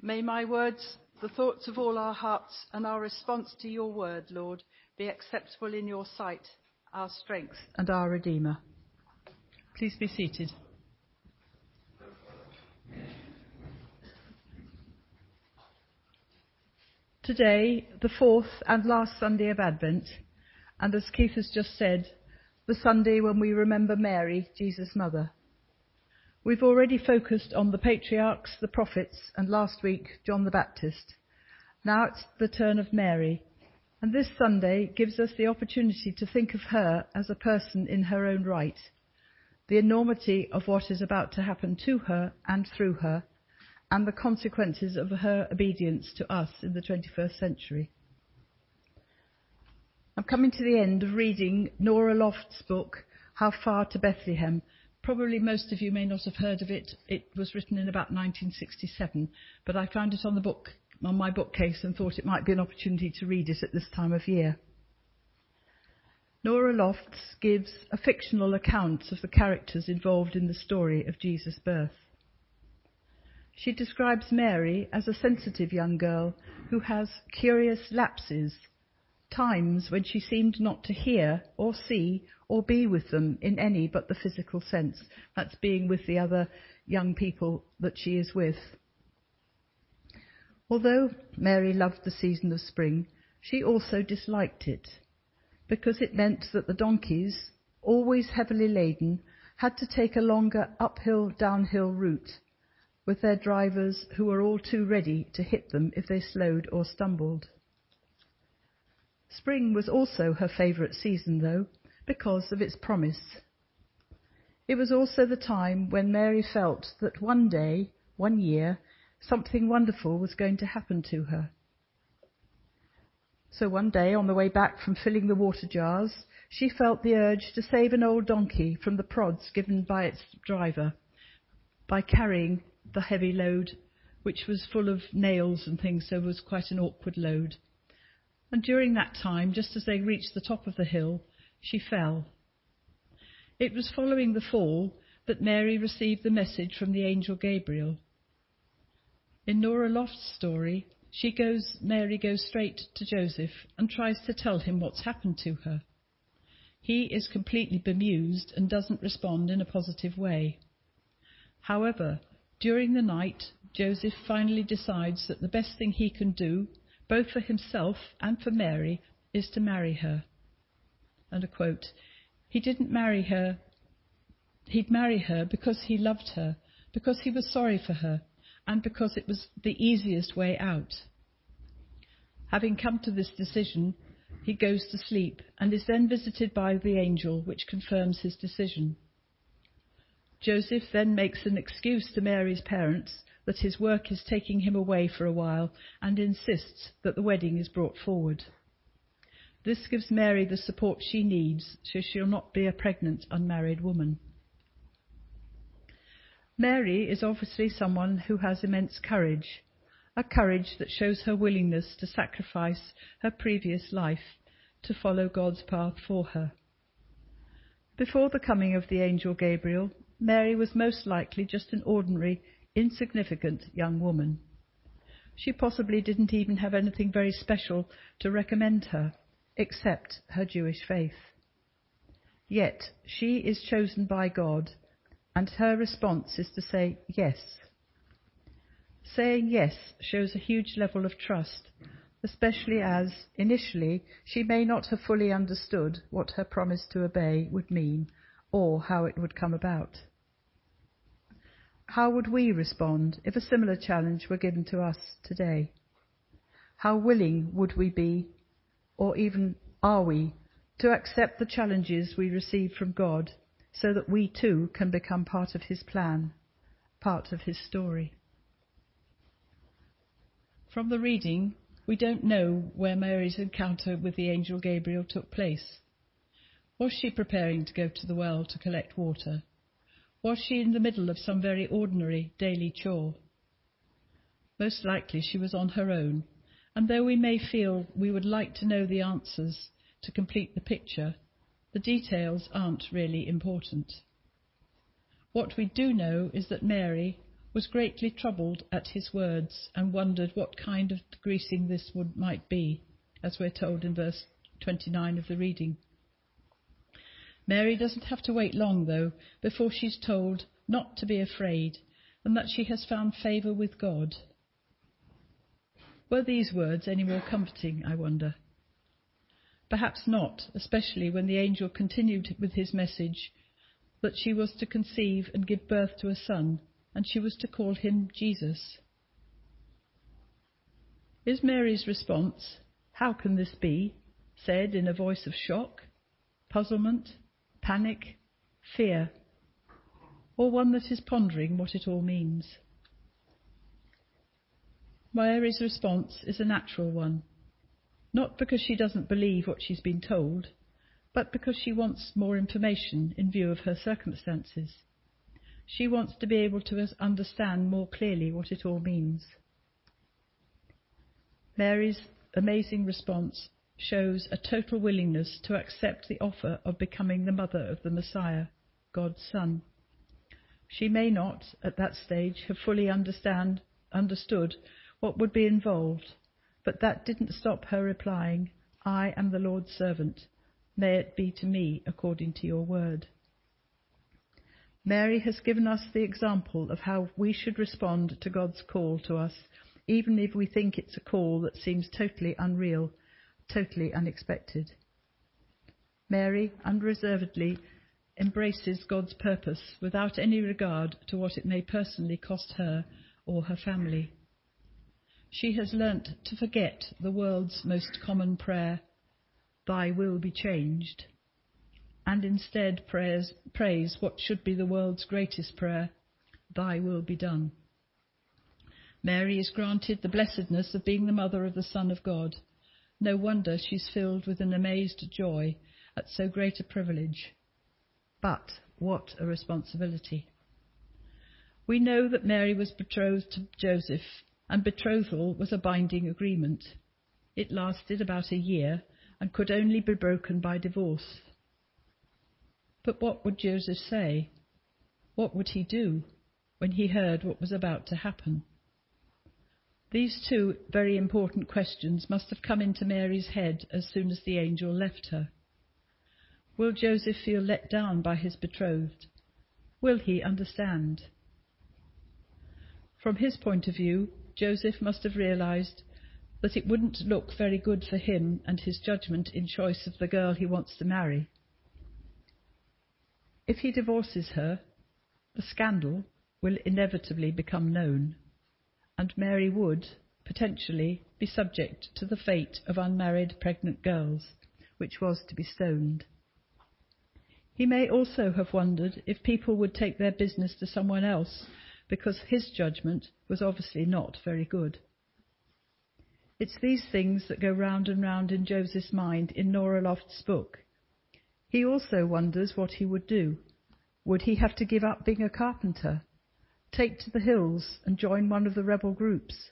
May my words, the thoughts of all our hearts, and our response to your word, Lord, be acceptable in your sight, our strength and our Redeemer. Please be seated. Today, the fourth and last Sunday of Advent, and as Keith has just said, the Sunday when we remember Mary, Jesus' mother. We've already focused on the patriarchs, the prophets, and last week, John the Baptist. Now it's the turn of Mary, and this Sunday gives us the opportunity to think of her as a person in her own right, the enormity of what is about to happen to her and through her, and the consequences of her obedience to us in the 21st century. I'm coming to the end of reading Nora Loft's book, How Far to Bethlehem. Probably most of you may not have heard of it. It was written in about 1967, but I found it on my bookcase and thought it might be an opportunity to read it at this time of year. Nora Lofts gives a fictional account of the characters involved in the story of Jesus' birth. She describes Mary as a sensitive young girl who has curious lapses, times when she seemed not to hear or see or be with them in any but the physical sense. That's being with the other young people that she is with. Although Mary loved the season of spring, she also disliked it, because it meant that the donkeys, always heavily laden, had to take a longer uphill-downhill route, with their drivers who were all too ready to hit them if they slowed or stumbled. Spring was also her favourite season, though, because of its promise. It was also the time when Mary felt that one day, one year, something wonderful was going to happen to her. So one day, on the way back from filling the water jars, she felt the urge to save an old donkey from the prods given by its driver by carrying the heavy load, which was full of nails and things, so it was quite an awkward load. And during that time, just as they reached the top of the hill, she fell. It was following the fall that Mary received the message from the angel Gabriel. In Nora Loft's story, Mary goes straight to Joseph and tries to tell him what's happened to her. He is completely bemused and doesn't respond in a positive way. However, during the night, Joseph finally decides that the best thing he can do, both for himself and for Mary, is to marry her. And a quote, he'd marry her because he loved her, because he was sorry for her, and because it was the easiest way out. Having come to this decision, he goes to sleep and is then visited by the angel, which confirms his decision. Joseph then makes an excuse to Mary's parents that his work is taking him away for a while and insists that the wedding is brought forward. This gives Mary the support she needs so she'll not be a pregnant, unmarried woman. Mary is obviously someone who has immense courage, a courage that shows her willingness to sacrifice her previous life to follow God's path for her. Before the coming of the angel Gabriel, Mary was most likely just an ordinary, insignificant young woman. She possibly didn't even have anything very special to recommend her, except her Jewish faith. Yet she is chosen by God, and her response is to say yes. Saying yes shows a huge level of trust, especially as, initially, she may not have fully understood what her promise to obey would mean, or how it would come about. How would we respond if a similar challenge were given to us today? How willing would we be, or even are we, to accept the challenges we receive from God so that we too can become part of his plan, part of his story? From the reading, we don't know where Mary's encounter with the angel Gabriel took place. Was she preparing to go to the well to collect water? Was she in the middle of some very ordinary daily chore? Most likely she was on her own, and though we may feel we would like to know the answers to complete the picture, the details aren't really important. What we do know is that Mary, was greatly troubled at his words and wondered what kind of greasing this might be, as we're told in verse 29 of the reading. Mary doesn't have to wait long, though, before she's told not to be afraid and that she has found favour with God. Were these words any more comforting, I wonder? Perhaps not, especially when the angel continued with his message that she was to conceive and give birth to a son, and she was to call him Jesus. Is Mary's response, "How can this be?" said in a voice of shock, puzzlement, panic, fear, or one that is pondering what it all means? Mary's response is a natural one, not because she doesn't believe what she's been told, but because she wants more information in view of her circumstances. She wants to be able to understand more clearly what it all means. Mary's amazing response shows a total willingness to accept the offer of becoming the mother of the Messiah, God's Son. She may not, at that stage, have fully understood what would be involved, but that didn't stop her replying, "I am the Lord's servant. May it be to me according to your word." Mary has given us the example of how we should respond to God's call to us, even if we think it's a call that seems totally unreal, totally unexpected. Mary unreservedly embraces God's purpose without any regard to what it may personally cost her or her family. She has learnt to forget the world's most common prayer, "Thy will be changed," and instead prays what should be the world's greatest prayer, "Thy will be done." Mary is granted the blessedness of being the mother of the Son of God. No wonder she's filled with an amazed joy at so great a privilege. But what a responsibility. We know that Mary was betrothed to Joseph, and betrothal was a binding agreement. It lasted about a year and could only be broken by divorce. But what would Joseph say? What would he do when he heard what was about to happen? These two very important questions must have come into Mary's head as soon as the angel left her. Will Joseph feel let down by his betrothed? Will he understand? From his point of view, Joseph must have realised that it wouldn't look very good for him and his judgment in choice of the girl he wants to marry. If he divorces her, the scandal will inevitably become known, and Mary would, potentially, be subject to the fate of unmarried pregnant girls, which was to be stoned. He may also have wondered if people would take their business to someone else, because his judgment was obviously not very good. It's these things that go round and round in Joseph's mind in Nora Loft's book. He also wonders what he would do. Would he have to give up being a carpenter, take to the hills and join one of the rebel groups?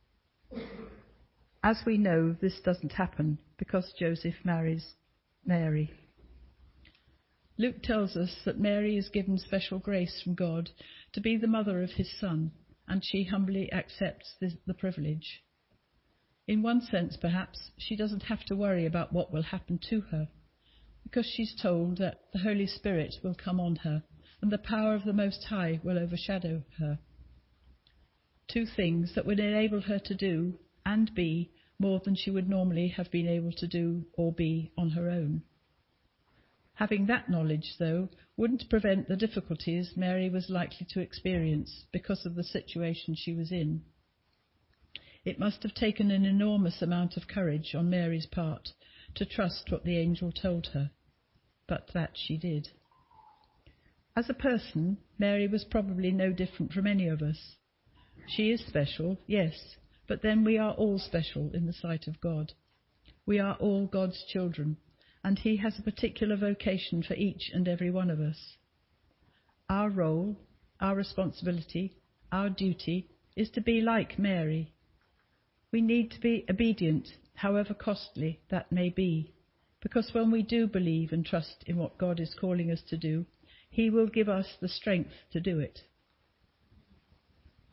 As we know, this doesn't happen because Joseph marries Mary. Luke tells us that Mary is given special grace from God to be the mother of his Son, and she humbly accepts the privilege. In one sense, perhaps, she doesn't have to worry about what will happen to her, because she's told that the Holy Spirit will come on her, and the power of the Most High will overshadow her. Two things that would enable her to do and be more than she would normally have been able to do or be on her own. Having that knowledge, though, wouldn't prevent the difficulties Mary was likely to experience because of the situation she was in. It must have taken an enormous amount of courage on Mary's part to trust what the angel told her, but that she did. As a person, Mary was probably no different from any of us. She is special, yes, but then we are all special in the sight of God. We are all God's children, and he has a particular vocation for each and every one of us. Our role, our responsibility, our duty is to be like Mary. We need to be obedient, however costly that may be, because when we do believe and trust in what God is calling us to do, he will give us the strength to do it.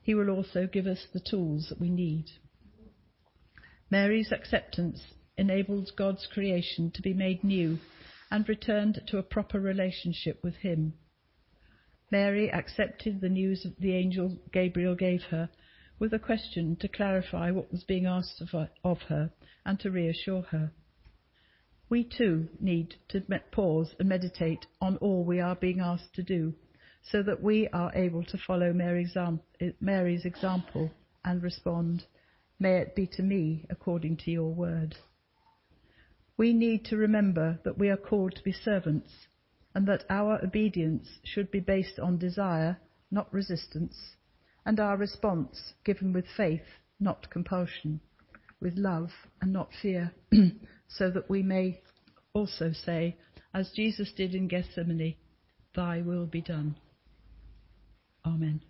he will also give us the tools that we need. Mary's acceptance enabled God's creation to be made new and returned to a proper relationship with him. Mary accepted the news the angel Gabriel gave her with a question to clarify what was being asked of her and to reassure her. We too need to pause and meditate on all we are being asked to do, so that we are able to follow Mary's example and respond, "May it be to me according to your word." We need to remember that we are called to be servants, and that our obedience should be based on desire, not resistance, and our response given with faith, not compulsion, with love and not fear, so that we may also say, as Jesus did in Gethsemane, "Thy will be done." Amen.